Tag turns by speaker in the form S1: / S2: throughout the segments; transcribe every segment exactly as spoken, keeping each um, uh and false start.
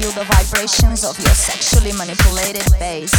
S1: feel the vibrations of your sexually manipulated bass.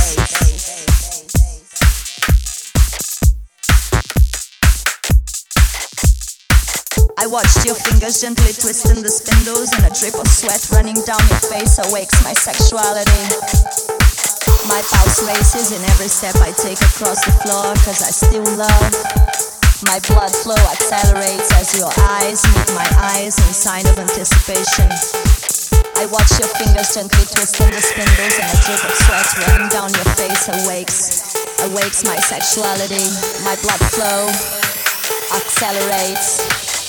S1: I watched your fingers gently twisting the spindles, and a drip of sweat running down your face awakes my sexuality. My pulse races in every step I take across the floor, cause I still love. My blood flow accelerates as your eyes meet my eyes in sign of anticipation. I watch your fingers gently twisting the spindles, and a drip of sweat running down your face awakes, awakes my sexuality. My blood flow accelerates.